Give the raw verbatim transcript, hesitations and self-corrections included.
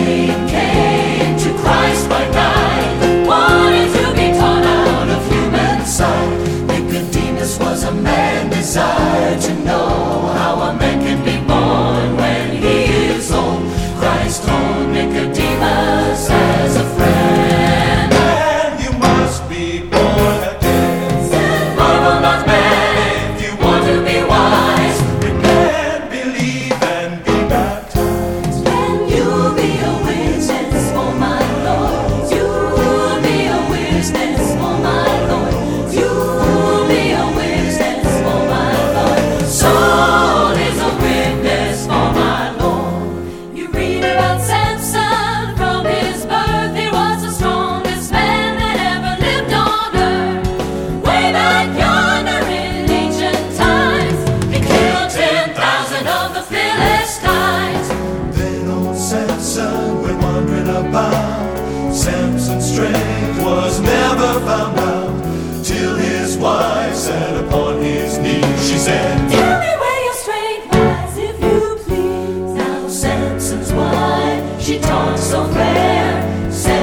Cain came to Christ by night, wanting to be taught out of human sight. Nicodemus was a man desired to know how a man can be born when he is old. Christ told Nicodemus as a friend, "Man, you must be born again. marvel not, man, if you want to be wise. Repent, believe, and be baptized. And you'll be a witness for my Lord. You'll be a witness for my Lord. You'll be a witness for my Lord. Saul is a witness for my Lord." You read about Samson. From his birth he was the strongest man that ever lived on earth. Way back yonder in ancient times, he killed ten thousand of the Philistines. Then old Samson went wandering about. Samson's strength was never found out, till his wife sat upon his knees. She said, Tell me where your strength lies, if you please. Now Samson's wife, she talked so fair.